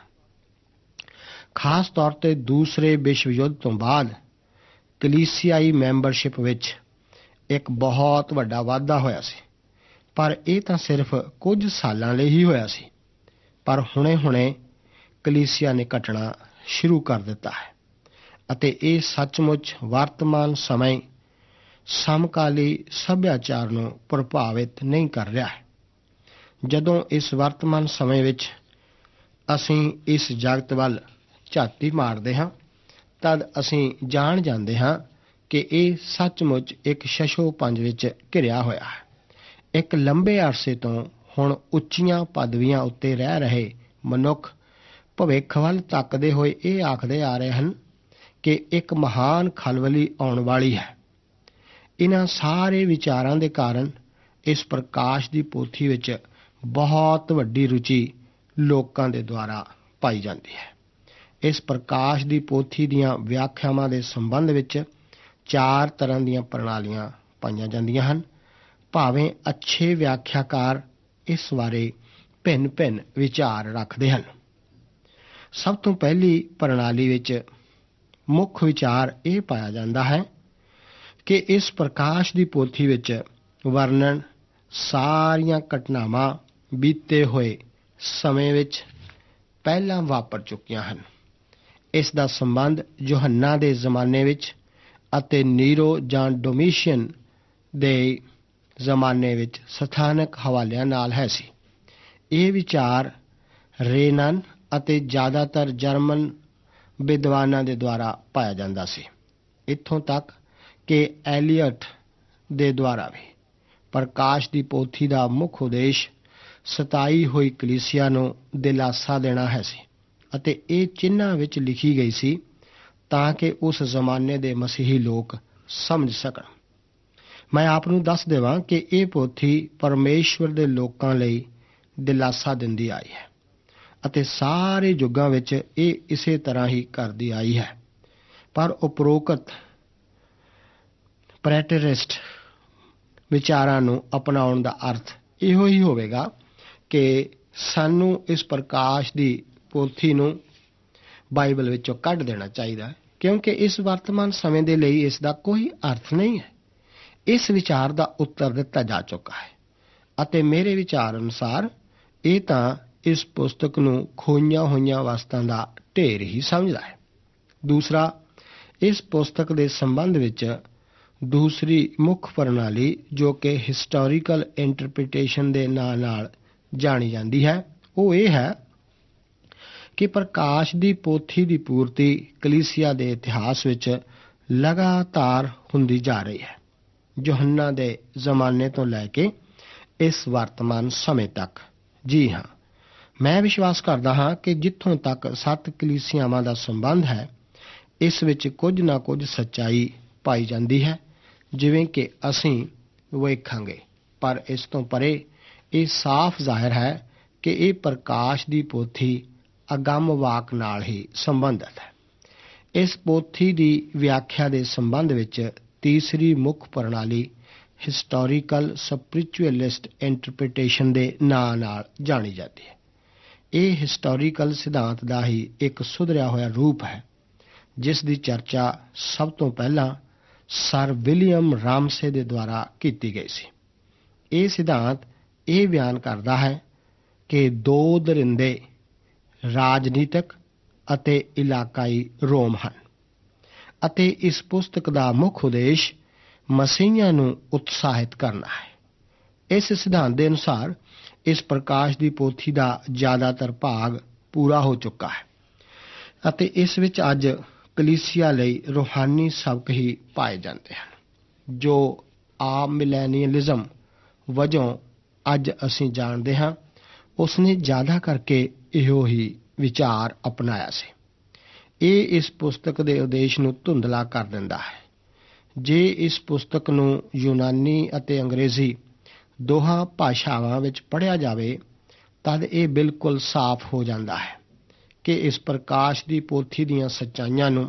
ਖਾਸ ਤੌਰ 'ਤੇ ਦੂਸਰੇ ਵਿਸ਼ਵ ਯੁੱਧ ਤੋਂ ਬਾਅਦ ਕਲੀਸਿਆਈ ਮੈਂਬਰਸ਼ਿਪ ਵਿੱਚ ਇੱਕ ਬਹੁਤ ਵੱਡਾ ਵਾਧਾ ਹੋਇਆ ਸੀ, ਪਰ ਇਹ ਤਾਂ ਸਿਰਫ ਕੁਝ ਸਾਲਾਂ ਲਈ ਹੀ ਹੋਇਆ ਸੀ। ਪਰ ਹੁਣੇ-ਹੁਣੇ ਕਲੀਸਿਆ ਨੇ ਘਟਣਾ ਸ਼ੁਰੂ ਕਰ ਦਿੱਤਾ ਹੈ ਅਤੇ ਇਹ ਸੱਚਮੁੱਚ ਵਰਤਮਾਨ ਸਮੇਂ ਸਮਕਾਲੀ ਸੱਭਿਆਚਾਰ ਨੂੰ ਪ੍ਰਭਾਵਿਤ ਨਹੀਂ ਕਰ ਰਿਹਾ ਹੈ। ਜਦੋਂ ਇਸ ਵਰਤਮਾਨ ਸਮੇਂ ਵਿੱਚ ਅਸੀਂ ਇਸ ਜਗਤ ਵੱਲ ਝਾਤੀ ਮਾਰਦੇ ਹਾਂ ਤਦ ਅਸੀਂ ਜਾਣ ਜਾਂਦੇ ਹਾਂ ਕਿ ਇਹ ਸੱਚਮੁੱਚ ਇੱਕ ਸ਼ਸ਼ੋਪੰਜ ਵਿੱਚ ਘਿਰਿਆ ਹੋਇਆ ਹੈ। ਇੱਕ ਲੰਬੇ ਅਰਸੇ ਤੋਂ ਹੁਣ ਉੱਚੀਆਂ ਪਦਵੀਆਂ ਉੱਤੇ ਰਹਿ ਰਹੇ ਮਨੁੱਖ ਭਵਿੱਖ ਵੱਲ ਤੱਕਦੇ ਹੋਏ ਇਹ ਆਖਦੇ ਆ ਰਹੇ ਹਨ ਕਿ ਇੱਕ ਮਹਾਨ ਖਲਬਲੀ ਆਉਣ ਵਾਲੀ ਹੈ। ਇਹਨਾਂ ਸਾਰੇ ਵਿਚਾਰਾਂ ਦੇ ਕਾਰਨ ਇਸ ਪ੍ਰਕਾਸ਼ ਦੀ ਪੋਥੀ ਵਿੱਚ ਬਹੁਤ ਵੱਡੀ ਰੁਚੀ ਲੋਕਾਂ ਦੇ ਦੁਆਰਾ ਪਾਈ ਜਾਂਦੀ ਹੈ। ਇਸ ਪ੍ਰਕਾਸ਼ ਦੀ ਪੋਥੀ ਦੀਆਂ ਵਿਆਖਿਆਵਾਂ ਦੇ ਸੰਬੰਧ ਵਿੱਚ ਚਾਰ ਤਰ੍ਹਾਂ ਦੀਆਂ ਪ੍ਰਣਾਲੀਆਂ ਪਾਈਆਂ ਜਾਂਦੀਆਂ ਹਨ। ਭਾਵੇਂ ਅੱਛੇ ਵਿਆਖਿਆਕਾਰ ਇਸ ਬਾਰੇ ਭਿੰਨ-ਭਿੰਨ ਵਿਚਾਰ ਰੱਖਦੇ ਹਨ। ਸਭ ਤੋਂ ਪਹਿਲੀ ਪ੍ਰਣਾਲੀ ਵਿੱਚ ਮੁੱਖ ਵਿਚਾਰ ਇਹ ਪਾਇਆ ਜਾਂਦਾ ਹੈ ਕਿ ਇਸ ਪ੍ਰਕਾਸ਼ ਦੀ ਪੋਥੀ ਵਿੱਚ ਵਰਣਨ ਸਾਰੀਆਂ ਘਟਨਾਵਾਂ ਬੀਤੇ ਹੋਏ ਸਮੇਂ ਵਿੱਚ ਪਹਿਲਾਂ ਵਾਪਰ ਚੁੱਕੀਆਂ ਹਨ। ਇਸ ਦਾ ਸੰਬੰਧ ਯੋਹੰਨਾ ਦੇ ਜ਼ਮਾਨੇ ਵਿੱਚ ਅਤੇ ਨੀਰੋ ਜਾਂ ਡੋਮੀਸ਼ੀਅਨ ਦੇ ਜ਼ਮਾਨੇ ਵਿੱਚ ਸਥਾਨਕ ਹਵਾਲਿਆਂ ਨਾਲ ਹੈ ਸੀ। ਇਹ ਵਿਚਾਰ ਰੇਨਨ ਅਤੇ ਜ਼ਿਆਦਾਤਰ ਜਰਮਨ ਵਿਦਵਾਨਾਂ ਦੇ ਦੁਆਰਾ ਪਾਇਆ ਜਾਂਦਾ ਸੀ, ਇੱਥੋਂ ਤੱਕ ਕਿ ਐਲੀਅਟ ਦੇ ਦੁਆਰਾ ਵੀ। ਪ੍ਰਕਾਸ਼ ਦੀ ਪੋਥੀ ਦਾ ਮੁੱਖ ਉਦੇਸ਼ ਸਤਾਈ ਹੋਈ ਕਲੀਸਿਆ ਨੂੰ ਦਿਲਾਸਾ ਦੇਣਾ ਹੈ ਸੀ ਅਤੇ ਇਹ ਚਿੰਨ੍ਹਾਂ ਵਿੱਚ ਲਿਖੀ ਗਈ ਸੀ ਤਾਂ ਕਿ ਉਸ ਜ਼ਮਾਨੇ ਦੇ ਮਸੀਹੀ ਲੋਕ ਸਮਝ ਸਕਣ। ਮੈਂ ਆਪ ਨੂੰ ਦੱਸ ਦੇਵਾਂ ਕਿ ਇਹ ਪੋਥੀ ਪਰਮੇਸ਼ਵਰ ਦੇ ਲੋਕਾਂ ਲਈ ਦਿਲਾਸਾ ਦਿੰਦੀ ਆਈ ਹੈ ਅਤੇ ਸਾਰੇ ਯੁੱਗਾਂ ਵਿੱਚ ਇਹ ਇਸੇ ਤਰ੍ਹਾਂ ਹੀ ਕਰਦੀ ਆਈ ਹੈ। ਪਰ ਉਪਰੋਕਤ ਪ੍ਰੈਟਰਿਸਟ ਵਿਚਾਰਾਂ ਨੂੰ ਅਪਣਾਉਣ ਦਾ ਅਰਥ ਇਹੋ ਹੀ ਹੋਵੇਗਾ ਕਿ ਸਾਨੂੰ ਇਸ ਪ੍ਰਕਾਸ਼ ਦੀ ਪੋਥੀ ਨੂੰ ਬਾਈਬਲ ਵਿੱਚੋਂ ਕੱਢ ਦੇਣਾ ਚਾਹੀਦਾ ਹੈ, ਕਿਉਂਕਿ ਇਸ ਵਰਤਮਾਨ ਸਮੇਂ ਦੇ ਲਈ ਇਸ ਦਾ ਕੋਈ ਅਰਥ ਨਹੀਂ ਹੈ। ਇਸ ਵਿਚਾਰ ਦਾ ਉੱਤਰ ਦਿੱਤਾ ਜਾ ਚੁੱਕਾ ਹੈ ਅਤੇ ਮੇਰੇ ਵਿਚਾਰ ਅਨੁਸਾਰ ਇਹ ਤਾਂ ਇਸ ਪੁਸਤਕ ਨੂੰ ਖੋਈਆਂ ਹੋਈਆਂ ਵਸਤਾਂ ਦਾ ਢੇਰ ਹੀ ਸਮਝਦਾ ਹੈ। ਦੂਸਰਾ, ਇਸ ਪੁਸਤਕ ਦੇ ਸੰਬੰਧ ਵਿੱਚ ਦੂਸਰੀ ਮੁੱਖ ਪ੍ਰਣਾਲੀ ਜੋ ਕਿ ਹਿਸਟੋਰੀਕਲ ਇੰਟਰਪ੍ਰੀਟੇਸ਼ਨ ਦੇ ਨਾਂ ਨਾਲ ਜਾਣੀ ਜਾਂਦੀ ਹੈ, ਉਹ ਇਹ ਹੈ ਕਿ ਪ੍ਰਕਾਸ਼ ਦੀ ਪੋਥੀ ਦੀ ਪੂਰਤੀ ਕਲੀਸਿਆ ਦੇ ਇਤਿਹਾਸ ਵਿੱਚ ਲਗਾਤਾਰ ਹੁੰਦੀ ਜਾ ਰਹੀ ਹੈ, ਯੋਹੰਨਾ ਦੇ ਜ਼ਮਾਨੇ ਤੋਂ ਲੈ ਕੇ ਇਸ ਵਰਤਮਾਨ ਸਮੇਂ ਤੱਕ। ਜੀ ਹਾਂ, ਮੈਂ ਵਿਸ਼ਵਾਸ ਕਰਦਾ ਹਾਂ ਕਿ ਜਿੱਥੋਂ ਤੱਕ ਸੱਤ ਕਲੀਸਿਆਵਾਂ ਦਾ ਸੰਬੰਧ ਹੈ, ਇਸ ਵਿੱਚ ਕੁਝ ਨਾ ਕੁਝ ਸੱਚਾਈ ਪਾਈ ਜਾਂਦੀ ਹੈ, ਜਿਵੇਂ ਕਿ ਅਸੀਂ ਵੇਖਾਂਗੇ। ਪਰ ਇਸ ਤੋਂ ਪਰੇ ਇਹ ਸਾਫ਼ ਜ਼ਾਹਿਰ ਹੈ ਕਿ ਇਹ ਪ੍ਰਕਾਸ਼ ਦੀ ਪੋਥੀ ਅਗੰਮ ਵਾਕ ਨਾਲ ਹੀ ਸੰਬੰਧਿਤ ਹੈ। ਇਸ ਪੋਥੀ ਦੀ ਵਿਆਖਿਆ ਦੇ ਸੰਬੰਧ ਵਿੱਚ ਤੀਸਰੀ ਮੁੱਖ ਪ੍ਰਣਾਲੀ ਹਿਸਟੋਰੀਕਲ ਸਪਿਰਿਚੁਅਲਿਸਟ ਇੰਟਰਪ੍ਰੀਟੇਸ਼ਨ ਦੇ ਨਾਂ ਨਾਲ ਜਾਣੀ ਜਾਂਦੀ ਹੈ। ਇਹ ਹਿਸਟੋਰੀਕਲ ਸਿਧਾਂਤ ਦਾ ਹੀ ਇੱਕ ਸੁਧਰਿਆ ਹੋਇਆ ਰੂਪ ਹੈ, ਜਿਸ ਦੀ ਚਰਚਾ ਸਭ ਤੋਂ ਪਹਿਲਾਂ ਸਰ ਵਿਲੀਅਮ ਰਾਮਸੇ ਦੇ ਦੁਆਰਾ ਕੀਤੀ ਗਈ ਸੀ। ਇਹ ਸਿਧਾਂਤ ਇਹ ਬਿਆਨ ਕਰਦਾ ਹੈ ਕਿ ਦੋ ਦਰਿੰਦੇ ਰਾਜਨੀਤਿਕ ਅਤੇ ਇਲਾਕਾਈ ਰੋਮ ਹਨ ਅਤੇ ਇਸ ਪੁਸਤਕ ਦਾ ਮੁੱਖ ਉਦੇਸ਼ ਮਸੀਹੀਆਂ ਨੂੰ ਉਤਸ਼ਾਹਿਤ ਕਰਨਾ ਹੈ। ਇਸ ਸਿਧਾਂਤ ਦੇ ਅਨੁਸਾਰ ਇਸ ਪ੍ਰਕਾਸ਼ ਦੀ ਪੋਥੀ ਦਾ ਜ਼ਿਆਦਾਤਰ ਭਾਗ ਪੂਰਾ ਹੋ ਚੁੱਕਾ ਹੈ ਅਤੇ ਇਸ ਵਿੱਚ ਅੱਜ ਕਲੀਸਿਆ ਲਈ ਰੂਹਾਨੀ ਸਬਕ ਹੀ ਪਾਏ ਜਾਂਦੇ ਹਨ, ਜੋ ਆਮਿਲੈਨੀਅਲਿਜ਼ਮ ਵਜੋਂ ਅੱਜ ਅਸੀਂ ਜਾਣਦੇ ਹਾਂ। ਉਸਨੇ ਜ਼ਿਆਦਾ ਕਰਕੇ ਇਹੋ ਹੀ ਵਿਚਾਰ ਅਪਣਾਇਆ ਸੀ। ਇਹ ਇਸ ਪੁਸਤਕ ਦੇ ਉਦੇਸ਼ ਨੂੰ ਧੁੰਦਲਾ ਕਰ ਦਿੰਦਾ ਹੈ। ਜੇ ਇਸ ਪੁਸਤਕ ਨੂੰ ਯੂਨਾਨੀ ਅਤੇ ਅੰਗਰੇਜ਼ੀ ਦੋਹਾਂ ਭਾਸ਼ਾਵਾਂ ਵਿੱਚ ਪੜ੍ਹਿਆ ਜਾਵੇ ਤਦ ਇਹ ਬਿਲਕੁਲ ਸਾਫ਼ ਹੋ ਜਾਂਦਾ ਹੈ ਕਿ ਇਸ ਪ੍ਰਕਾਸ਼ ਦੀ ਪੋਥੀ ਦੀਆਂ ਸੱਚਾਈਆਂ ਨੂੰ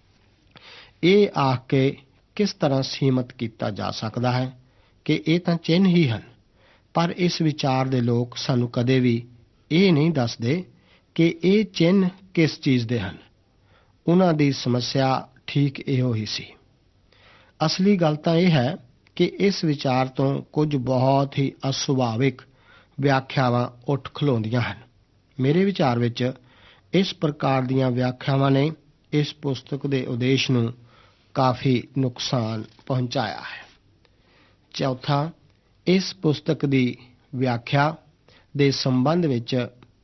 ਇਹ ਆਖ ਕੇ ਕਿਸ ਤਰ੍ਹਾਂ ਸੀਮਤ ਕੀਤਾ ਜਾ ਸਕਦਾ ਹੈ ਕਿ ਇਹ ਤਾਂ ਚਿੰਨ੍ਹ ਹੀ ਹਨ। ਪਰ ਇਸ ਵਿਚਾਰ ਦੇ ਲੋਕ ਸਾਨੂੰ ਕਦੇ ਵੀ ਇਹ ਨਹੀਂ ਦੱਸਦੇ ਕਿ ਇਹ ਚਿੰਨ੍ਹ ਕਿਸ ਚੀਜ਼ ਦੇ ਹਨ। ਉਹਨਾਂ ਦੀ ਸਮੱਸਿਆ ਠੀਕ ਇਹੋ ਹੀ ਸੀ। ਅਸਲੀ ਗੱਲ ਤਾਂ ਇਹ ਹੈ ਕਿ ਇਸ ਵਿਚਾਰ ਤੋਂ ਕੁਝ ਬਹੁਤ ਹੀ ਅਸੁਭਾਵਿਕ ਵਿਆਖਿਆਵਾਂ ਉੱਠ ਖਲੋਂਦੀਆਂ ਹਨ। ਮੇਰੇ ਵਿਚਾਰ ਵਿੱਚ ਇਸ ਪ੍ਰਕਾਰ ਦੀਆਂ ਵਿਆਖਿਆਵਾਂ ਨੇ ਇਸ ਪੁਸਤਕ ਦੇ ਉਦੇਸ਼ ਨੂੰ ਕਾਫੀ ਨੁਕਸਾਨ ਪਹੁੰਚਾਇਆ ਹੈ। ਚੌਥਾ, ਇਸ ਪੁਸਤਕ ਦੀ ਵਿਆਖਿਆ ਦੇ ਸੰਬੰਧ ਵਿੱਚ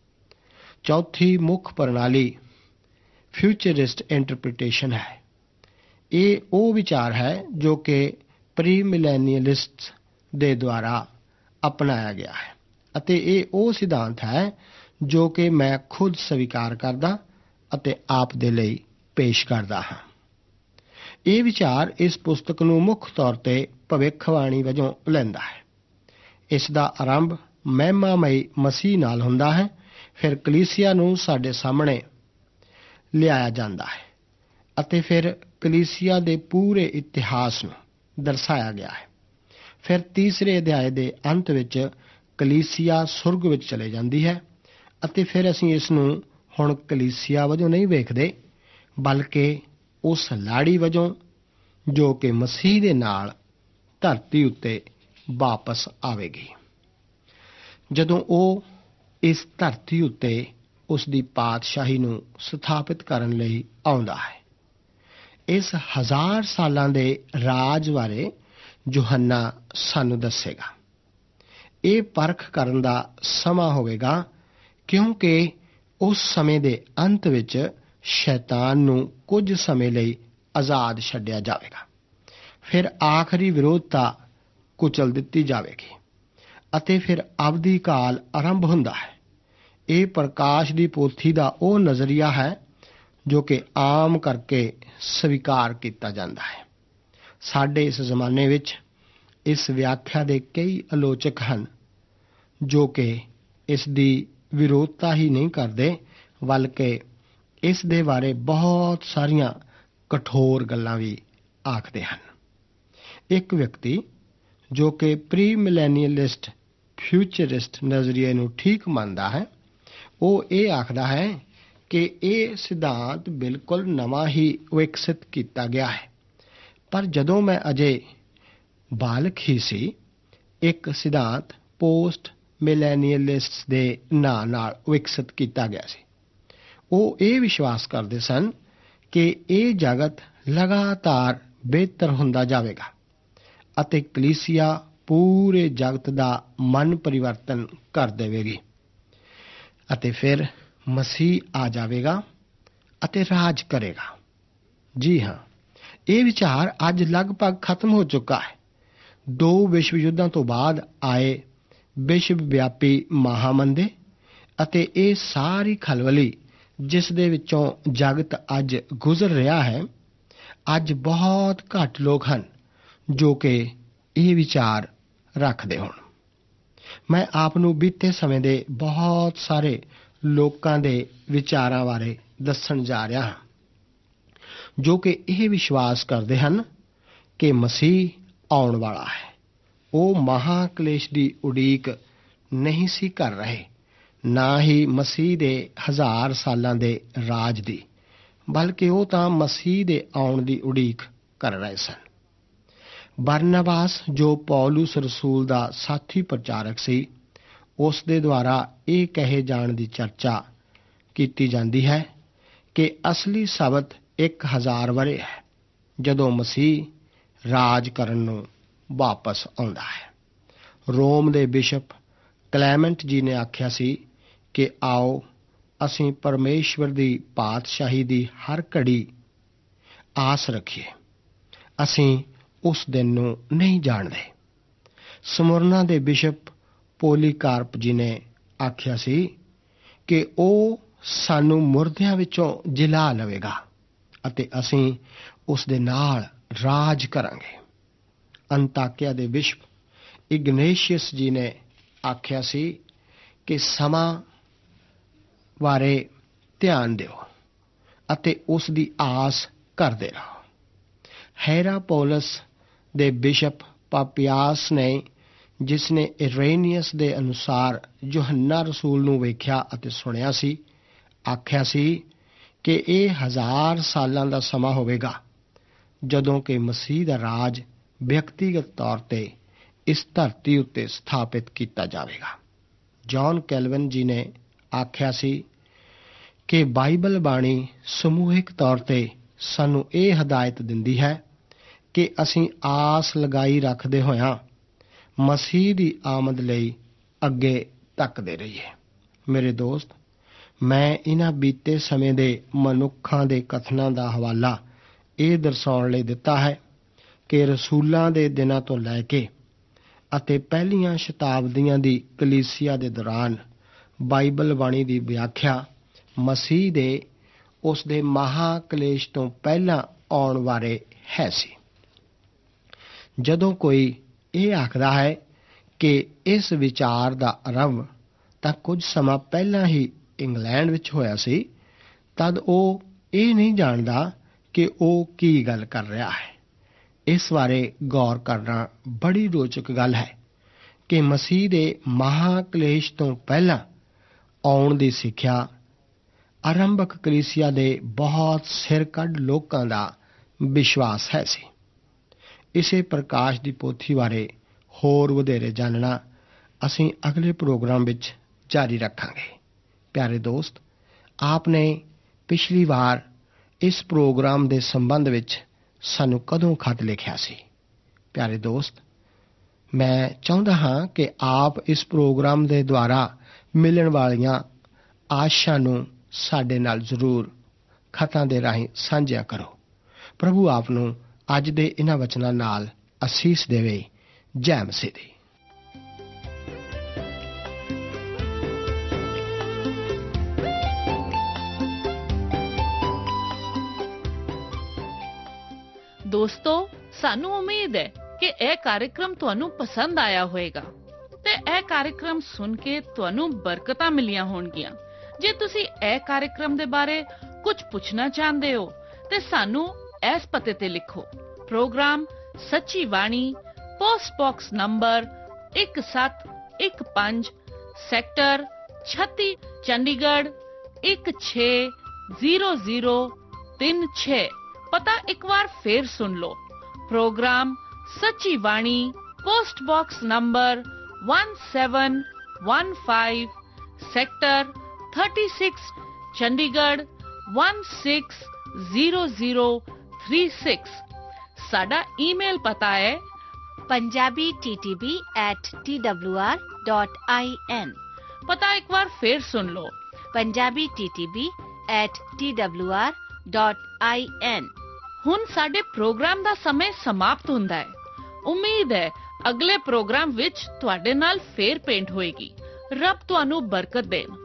ਚੌਥੀ ਮੁੱਖ ਪ੍ਰਣਾਲੀ ਫਿਊਚਰਿਸਟ ਇੰਟਰਪ੍ਰੀਟੇਸ਼ਨ ਹੈ। ਇਹ ਉਹ ਵਿਚਾਰ ਹੈ ਜੋ ਕਿ ਪ੍ਰੀ ਮਿਲੇਨੀਅਲਿਸਟਸ ਦੇ ਦੁਆਰਾ ਅਪਣਾਇਆ ਗਿਆ ਹੈ ਅਤੇ ਇਹ ਉਹ ਸਿਧਾਂਤ ਹੈ ਜੋ ਕਿ ਮੈਂ ਖੁਦ ਸਵੀਕਾਰ ਕਰਦਾ ਅਤੇ ਆਪ ਦੇ ਲਈ ਪੇਸ਼ ਕਰਦਾ ਹਾਂ। ਇਹ ਵਿਚਾਰ ਇਸ ਪੁਸਤਕ ਨੂੰ ਮੁੱਖ ਤੌਰ ਤੇ ਭਵਿੱਖਬਾਣੀ ਵਜੋਂ ਲੈਂਦਾ ਹੈ। ਇਸ ਦਾ ਆਰੰਭ ਮਹਿਮਾਮਈ ਮਸੀਹ ਨਾਲ ਹੁੰਦਾ ਹੈ, ਫਿਰ ਕਲੀਸਿਆ ਨੂੰ ਸਾਡੇ ਸਾਹਮਣੇ ਲਿਆਇਆ ਜਾਂਦਾ ਹੈ ਅਤੇ ਫਿਰ ਕਲੀਸਿਆ ਦੇ ਪੂਰੇ ਇਤਿਹਾਸ ਨੂੰ ਦਰਸਾਇਆ ਗਿਆ ਹੈ। ਫਿਰ ਤੀਸਰੇ ਅਧਿਆਏ ਦੇ ਅੰਤ ਵਿੱਚ ਕਲੀਸਿਆ ਸੁਰਗ ਵਿੱਚ ਚਲੇ ਜਾਂਦੀ ਹੈ ਅਤੇ ਫਿਰ ਅਸੀਂ ਇਸ ਨੂੰ ਹੁਣ ਕਲੀਸਿਆ ਵਜੋਂ ਨਹੀਂ ਵੇਖਦੇ ਬਲਕਿ ਉਸ ਲਾੜੀ ਵਜੋਂ ਜੋ ਕਿ ਮਸੀਹ ਦੇ ਨਾਲ ਧਰਤੀ ਉੱਤੇ ਵਾਪਸ ਆਵੇਗੀ। ਜਦੋਂ ਉਹ ਇਸ ਧਰਤੀ ਉੱਤੇ ਉਸ ਦੀ ਪਾਤਸ਼ਾਹੀ ਨੂੰ ਸਥਾਪਿਤ ਕਰਨ ਲਈ ਆਉਂਦਾ ਹੈ। ਇਸ ਹਜ਼ਾਰ ਸਾਲਾਂ ਦੇ ਰਾਜ ਬਾਰੇ ਯੂਹੰਨਾ ਸਾਨੂੰ ਦੱਸੇਗਾ। ਇਹ ਪਰਖ ਕਰਨ ਦਾ ਸਮਾਂ ਹੋਵੇਗਾ ਕਿਉਂਕਿ ਉਸ ਸਮੇਂ ਦੇ ਅੰਤ ਵਿੱਚ ਸ਼ੈਤਾਨ ਨੂੰ ਕੁਝ ਸਮੇਂ ਲਈ ਆਜ਼ਾਦ ਛੱਡਿਆ ਜਾਵੇਗਾ। ਫਿਰ ਆਖਰੀ ਵਿਰੋਧਤਾ ਕੁਚਲ ਦਿੱਤੀ ਜਾਵੇਗੀ ਅਤੇ ਫਿਰ ਅਵਧੀ ਕਾਲ ਆਰੰਭ ਹੁੰਦਾ ਹੈ। ਇਹ ਪ੍ਰਕਾਸ਼ ਦੀ ਪੋਥੀ ਦਾ ਉਹ ਨਜ਼ਰੀਆ ਹੈ ਜੋ ਕਿ ਆਮ ਕਰਕੇ ਸਵੀਕਾਰ ਕੀਤਾ ਜਾਂਦਾ ਹੈ। ਸਾਡੇ ਇਸ ਜ਼ਮਾਨੇ ਵਿੱਚ ਇਸ ਵਿਆਖਿਆ ਦੇ ਕਈ ਆਲੋਚਕ ਹਨ ਜੋ ਕਿ ਇਸ ਦੀ ਵਿਰੋਧਤਾ ਹੀ ਨਹੀਂ ਕਰਦੇ ਬਲਕਿ ਇਸ ਦੇ ਬਾਰੇ ਬਹੁਤ ਸਾਰੀਆਂ ਕਠੋਰ ਗੱਲਾਂ ਵੀ ਆਖਦੇ ਹਨ। ਇੱਕ ਵਿਅਕਤੀ ਜੋ ਕਿ ਪ੍ਰੀ ਮਿਲੇਨੀਅਲਿਸਟ ਫਿਊਚਰਿਸਟ ਨਜ਼ਰੀਏ ਨੂੰ ਠੀਕ ਮੰਨਦਾ ਹੈ, ਉਹ ਇਹ ਆਖਦਾ ਹੈ ਕਿ ਇਹ ਸਿਧਾਂਤ ਬਿਲਕੁਲ ਨਵਾਂ ਹੀ ਵਿਕਸਿਤ ਕੀਤਾ ਗਿਆ ਹੈ। ਪਰ ਜਦੋਂ ਮੈਂ ਅਜੇ ਬਾਲਕ ਹੀ ਸੀ, ਇੱਕ ਸਿਧਾਂਤ ਪੋਸਟ ਮਿਲੇਨੀਅਲਿਸਟਸ ਦੇ ਨਾਂ ਨਾਲ ਵਿਕਸਿਤ ਕੀਤਾ ਗਿਆ ਸੀ। ਉਹ ਇਹ ਵਿਸ਼ਵਾਸ ਕਰਦੇ ਸਨ ਕਿ ਇਹ ਜਗਤ ਲਗਾਤਾਰ ਬਿਹਤਰ ਹੁੰਦਾ ਜਾਵੇਗਾ ਅਤੇ ਕਲੀਸਿਆ ਪੂਰੇ ਜਗਤ ਦਾ ਮਨ ਪਰਿਵਰਤਨ ਕਰ ਦੇਵੇਗੀ ਅਤੇ ਫਿਰ ਮਸੀਹ ਆ ਜਾਵੇਗਾ ਅਤੇ ਰਾਜ ਕਰੇਗਾ। ਜੀ ਹਾਂ, ਇਹ ਵਿਚਾਰ ਅੱਜ ਲਗਭਗ ਖਤਮ ਹੋ ਚੁੱਕਾ ਹੈ। ਦੋ ਵਿਸ਼ਵ ਯੁੱਧਾਂ ਤੋਂ ਬਾਅਦ ਆਏ ਵਿਸ਼ਵ ਵਿਆਪੀ ਮਹਾਮੰਦੇ ਅਤੇ ਇਹ ਸਾਰੀ ਖਲਬਲੀ ਜਿਸ ਦੇ ਵਿੱਚੋਂ ਜਗਤ ਅੱਜ ਗੁਜ਼ਰ ਰਿਹਾ ਹੈ, ਅੱਜ ਬਹੁਤ ਘੱਟ ਲੋਕ ਹਨ ਜੋ ਕਿ ਇਹ ਵਿਚਾਰ ਰੱਖਦੇ ਹੋਣ। ਮੈਂ ਆਪ ਨੂੰ ਬੀਤੇ ਸਮੇਂ ਦੇ ਬਹੁਤ ਸਾਰੇ ਲੋਕਾਂ ਦੇ ਵਿਚਾਰਾਂ ਬਾਰੇ ਦੱਸਣ ਜਾ ਰਿਹਾ ਹਾਂ ਜੋ ਕਿ ਇਹ ਵਿਸ਼ਵਾਸ ਕਰਦੇ ਹਨ ਕਿ ਮਸੀਹ ਆਉਣ ਵਾਲਾ ਹੈ। ਉਹ ਮਹਾਕਲੇਸ਼ ਦੀ ਉਡੀਕ ਨਹੀਂ ਸੀ ਕਰ ਰਹੇ, ਨਾ ਹੀ ਮਸੀਹ ਦੇ ਹਜ਼ਾਰ ਸਾਲਾਂ ਦੇ ਰਾਜ ਦੀ, ਬਲਕਿ ਉਹ ਤਾਂ ਮਸੀਹ ਦੇ ਆਉਣ ਦੀ ਉਡੀਕ ਕਰ ਰਹੇ ਸਨ। ਬਰਨਬਾਸ ਜੋ ਪੌਲੁਸ ਰਸੂਲ ਦਾ ਸਾਥੀ ਪ੍ਰਚਾਰਕ ਸੀ, ਉਸ ਦੇ ਦੁਆਰਾ ਇਹ ਕਹੇ ਜਾਣ ਦੀ ਚਰਚਾ ਕੀਤੀ ਜਾਂਦੀ ਹੈ ਕਿ ਅਸਲੀ ਸਬਤ ਇੱਕ ਹਜ਼ਾਰ ਵਰ੍ਹੇ ਹੈ ਜਦੋਂ ਮਸੀਹ ਰਾਜ ਕਰਨ ਨੂੰ ਵਾਪਸ ਆਉਂਦਾ ਹੈ। ਰੋਮ ਦੇ ਬਿਸ਼ਪ ਕਲੈਮੈਂਟ ਜੀ ਨੇ ਆਖਿਆ ਸੀ ਕਿ ਆਓ ਅਸੀਂ ਪਰਮੇਸ਼ਵਰ ਦੀ ਪਾਤਸ਼ਾਹੀ ਦੀ ਹਰ ਘੜੀ ਆਸ ਰੱਖੀਏ। ਅਸੀਂ ਉਸ ਦਿਨ ਨੂੰ ਨਹੀਂ ਜਾਣਦੇ। ਸਮੁਰਨਾ ਦੇ ਬਿਸ਼ਪ ਪੋਲੀਕਾਰਪ ਜੀ ਨੇ ਆਖਿਆ ਸੀ ਕਿ ਉਹ ਸਾਨੂੰ ਮੁਰਦਿਆਂ ਵਿੱਚੋਂ ਜਿਲਾ ਲਵੇਗਾ ਅਤੇ ਅਸੀਂ ਉਸ ਦੇ ਨਾਲ ਰਾਜ ਕਰਾਂਗੇ। ਅੰਤਾਕਿਆ ਦੇ ਬਿਸ਼ਪ ਇਗਨੇਸ਼ੀਅਸ ਜੀ ਨੇ ਆਖਿਆ ਸੀ ਕਿ ਸਮਾਂ ਬਾਰੇ ਧਿਆਨ ਦਿਓ ਅਤੇ ਉਸ ਦੀ ਆਸ ਕਰਦੇ ਰਹੋ। ਹੈਰਾਪੋਲਸ ਦੇ ਬਿਸ਼ਪ ਪਾਪੀਆਸ ਨੇ, ਜਿਸ ਨੇ ਇਰੇਨੀਅਸ ਦੇ ਅਨੁਸਾਰ ਯੋਹੰਨਾ ਰਸੂਲ ਨੂੰ ਵੇਖਿਆ ਅਤੇ ਸੁਣਿਆ ਸੀ, ਆਖਿਆ ਸੀ ਕਿ ਇਹ ਹਜ਼ਾਰ ਸਾਲਾਂ ਦਾ ਸਮਾਂ ਹੋਵੇਗਾ ਜਦੋਂ ਕਿ ਮਸੀਹ ਦਾ ਰਾਜ ਵਿਅਕਤੀਗਤ ਤੌਰ ਤੇ ਇਸ ਧਰਤੀ ਉੱਤੇ ਸਥਾਪਿਤ ਕੀਤਾ ਜਾਵੇਗਾ। ਜੌਨ ਕੈਲਵਿਨ ਜੀ ਨੇ ਆਖਿਆ ਸੀ ਕਿ ਬਾਈਬਲ ਬਾਣੀ ਸਮੂਹਿਕ ਤੌਰ ਤੇ ਸਾਨੂੰ ਇਹ ਹਦਾਇਤ ਦਿੰਦੀ ਹੈ ਕਿ ਅਸੀਂ ਆਸ ਲਗਾਈ ਰੱਖਦੇ ਹੋਇਆਂ ਮਸੀਹ ਦੀ ਆਮਦ ਲਈ ਅੱਗੇ ਤੱਕਦੇ ਰਹੀਏ। ਮੇਰੇ ਦੋਸਤ, ਮੈਂ ਇਹਨਾਂ ਬੀਤੇ ਸਮੇਂ ਦੇ ਮਨੁੱਖਾਂ ਦੇ ਕਥਨਾਂ ਦਾ ਹਵਾਲਾ ਇਹ ਦਰਸਾਉਣ ਲਈ ਦਿੱਤਾ ਹੈ ਕਿ ਰਸੂਲਾਂ ਦੇ ਦਿਨਾਂ ਤੋਂ ਲੈ ਕੇ ਅਤੇ ਪਹਿਲੀਆਂ ਸ਼ਤਾਬਦੀਆਂ ਦੀ ਕਲੀਸਿਆ ਦੇ ਦੌਰਾਨ ਬਾਈਬਲ ਬਾਣੀ ਦੀ ਵਿਆਖਿਆ ਮਸੀਹ ਦੇ ਉਸ ਦੇ ਮਹਾਕਲੇਸ਼ ਤੋਂ ਪਹਿਲਾਂ ਆਉਣ ਬਾਰੇ ਹੈ ਸੀ। ਜਦੋਂ ਕੋਈ ਇਹ ਆਖਦਾ ਹੈ ਕਿ ਇਸ ਵਿਚਾਰ ਦਾ ਆਰੰਭ ਤਾਂ ਕੁਝ ਸਮਾਂ ਪਹਿਲਾਂ ਹੀ ਇੰਗਲੈਂਡ ਵਿੱਚ ਹੋਇਆ ਸੀ, ਤਦ ਉਹ ਇਹ ਨਹੀਂ ਜਾਣਦਾ ਕਿ ਉਹ ਕੀ ਗੱਲ ਕਰ ਰਿਹਾ ਹੈ। ਇਸ ਬਾਰੇ ਗੌਰ ਕਰਨਾ ਬੜੀ ਰੋਚਕ ਗੱਲ ਹੈ ਕਿ ਮਸੀਹ ਦੇ ਮਹਾਕਲੇਸ਼ ਤੋਂ ਪਹਿਲਾਂ ਆਉਣ ਦੀ ਸਿੱਖਿਆ ਆਰੰਭਕ ਕਲੀਸਿਆ ਦੇ ਬਹੁਤ ਸਿਰ ਕੱਢ ਲੋਕਾਂ ਦਾ ਵਿਸ਼ਵਾਸ ਹੈ ਸੀ। ਇਸੇ ਪ੍ਰਕਾਸ਼ ਦੀ ਪੋਥੀ ਬਾਰੇ ਹੋਰ ਵਧੇਰੇ ਜਾਣਨਾ ਅਸੀਂ ਅਗਲੇ ਪ੍ਰੋਗਰਾਮ ਵਿੱਚ ਜਾਰੀ ਰੱਖਾਂਗੇ। ਪਿਆਰੇ ਦੋਸਤ, ਆਪ ਨੇ ਪਿਛਲੀ ਵਾਰ ਇਸ ਪ੍ਰੋਗਰਾਮ ਦੇ ਸੰਬੰਧ ਵਿੱਚ ਸਾਨੂੰ ਕਦੋਂ ਖਤ ਲਿਖਿਆ ਸੀ? ਪਿਆਰੇ ਦੋਸਤ, ਮੈਂ ਚਾਹੁੰਦਾ ਹਾਂ ਕਿ ਆਪ ਇਸ ਪ੍ਰੋਗਰਾਮ ਦੇ ਦੁਆਰਾ ਮਿਲਣ ਵਾਲੀਆਂ ਆਸ਼ਾ ਨੂੰ ਸਾਡੇ ਨਾਲ ਜ਼ਰੂਰ ਖਤਾਂ ਦੇ ਰਾਹੀਂ ਸਾਂਝਿਆ ਕਰੋ। ਪ੍ਰਭੂ ਆਪ ਨੂੰ ਅੱਜ ਦੇ ਇਹਨਾਂ ਵਚਨਾਂ ਨਾਲ ਅਸੀਸ ਦੇਵੇ। ਜੈ ਮਸੀਹ ਦੀ। ਦੋਸਤੋ, ਸਾਨੂੰ ਉਮੀਦ ਹੈ ਕਿ ਇਹ ਕਾਰਜਕ੍ਰਮ ਤੁਹਾਨੂੰ ਪਸੰਦ ਆਇਆ ਹੋਵੇਗਾ ਤੇ ਇਹ ਕਾਰਜਕ੍ਰਮ ਸੁਣ ਕੇ ਤੁਹਾਨੂੰ ਬਰਕਤਾਂ ਮਿਲੀਆਂ ਹੋਣਗੀਆਂ। ਜੇ ਤੁਸੀਂ ਇਹ ਕਾਰਜਕ੍ਰਮ ਦੇ ਬਾਰੇ ਕੁਝ ਪੁੱਛਣਾ ਚਾਹੁੰਦੇ ਹੋ ਤੇ ਸਾਨੂੰ ਇਸ ਪਤੇ ਤੇ ਲਿਖੋ। ਪ੍ਰੋਗਰਾਮ ਸੱਚੀ ਬਾਣੀ, ਪੋਸਟ ਬਾਕਸ ਨੰਬਰ ਇੱਕ ਸੱਤ ਇੱਕ ਪੰਜ, ਸੈਕਟਰ ਛੱਤੀ, ਚੰਡੀਗੜ੍ਹ ਇੱਕ ਛੇ ਜ਼ੀਰੋ ਜ਼ੀਰੋ ਤਿੰਨ ਛੇ। ਪਤਾ ਇੱਕ ਵਾਰ ਫੇਰ ਸੁਣ ਲਓ। ਪ੍ਰੋਗਰਾਮ ਸੱਚੀ ਬਾਣੀ, ਪੋਸਟ ਬਾਕਸ ਨੰਬਰ ਇੱਕ ਸੱਤ ਇੱਕ ਪੰਜ, ਸੈਕਟਰ ਛੱਤੀ, ਚੰਡੀਗੜ੍ਹ ਇੱਕ ਛੇ ਜ਼ੀਰੋ ਜ਼ੀਰੋ ਤਿੰਨ ਛੇ। ਸਾਡਾ ਈਮੇਲ ਪਤਾ ਹੈ Punjabi T T B at T W R dot I N. ਪਤਾ ਇੱਕ ਵਾਰ ਫੇਰ ਸੁਣ ਲਓ, Punjabi T T B at T W R dot I N. ਹੁਣ ਸਾਡੇ ਪ੍ਰੋਗਰਾਮ ਦਾ ਸਮੇਂ ਸਮਾਪਤ ਹੁੰਦਾ ਹੈ। ਉਮੀਦ ਹੈ ਅਗਲੇ ਪ੍ਰੋਗਰਾਮ ਵਿੱਚ ਤੁਹਾਡੇ ਨਾਲ ਫੇਰ ਭੇਂਟ ਹੋਏਗੀ। ਰੱਬ ਤੁਹਾਨੂੰ ਬਰਕਤ ਦੇ।